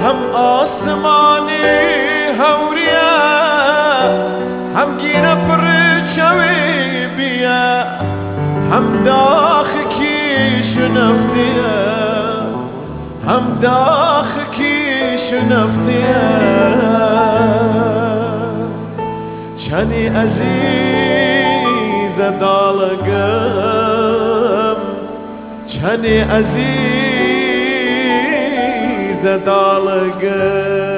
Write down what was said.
هم آسمانی هوریا هم گیره پر چوی بیا هم داخ کی شنفتیه هم داخ کی شنفتیه چنی عزیز دالگم چنی عزیز دالگم